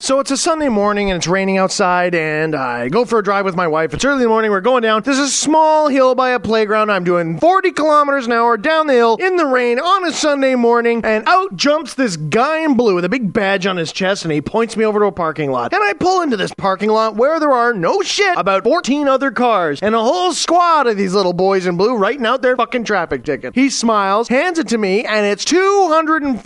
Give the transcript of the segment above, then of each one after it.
So it's a Sunday morning and it's raining outside and I go for a drive with my wife. It's early in the morning. We're going down. There's a small hill by a playground. I'm doing 40 kilometers an hour down the hill in the rain on a Sunday morning, and out jumps this guy in blue with a big badge on his chest, and he points me over to a parking lot. And I pull into this parking lot where there are, no shit, about 14 other cars and a whole squad of these little boys in blue writing out their fucking traffic ticket. He smiles, hands it to me, and it's $240.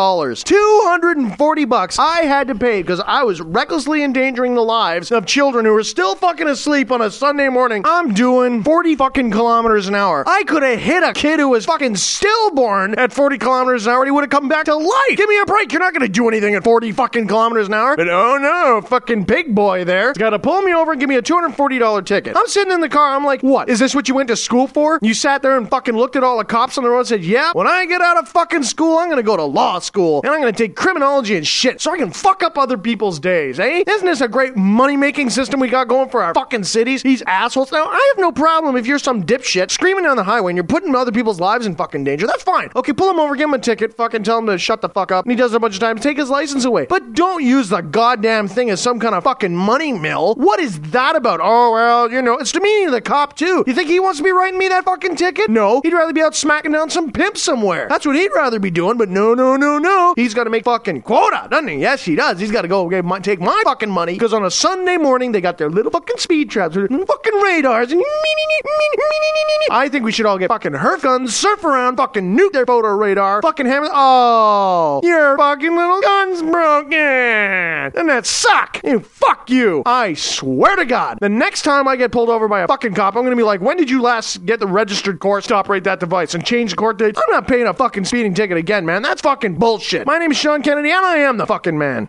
$240 I had to pay because I was recklessly endangering the lives of children who were still fucking asleep on a Sunday morning. I'm doing 40 fucking kilometers an hour. I could have hit a kid who was fucking stillborn at 40 kilometers an hour and he would have come back to life. Give me a break. You're not going to do anything at 40 fucking kilometers an hour. But oh no, fucking pig boy there's got to pull me over and give me a $240 ticket. I'm sitting in the car. I'm like, what? Is this what you went to school for? You sat there and fucking looked at all the cops on the road and said, yeah, when I get out of fucking school, I'm going to go to law school and I'm going to take criminology and shit so I can fuck up other people's days, eh? Isn't this a great money-making system we got going for our fucking cities? These assholes. Now, I have no problem if you're some dipshit screaming down the highway and you're putting other people's lives in fucking danger. That's fine. Okay, pull him over, give him a ticket, fucking tell him to shut the fuck up. And he does it a bunch of times, take his license away. But don't use the goddamn thing as some kind of fucking money mill. What is that about? Oh, well, you know, it's demeaning to the cop, too. You think he wants to be writing me that fucking ticket? No. He'd rather be out smacking down some pimp somewhere. That's what he'd rather be doing, but no. He's got to make fucking quota, doesn't he? Yes, he does. He's got to go take my fucking money, because on a Sunday morning, they got their little fucking speed traps, their little fucking radars, and I think we should all get fucking Herf guns, surf around, fucking nuke their photo radar, fucking hammer. Oh, your fucking little gun's broken. And that suck. Fuck you. I swear to God, the next time I get pulled over by a fucking cop, I'm gonna be like, when did you last get the registered course to operate that device and change the court date? I'm not paying a fucking speeding ticket again, man. That's fucking bullshit. My name is Sean Kennedy, and I am the fucking man.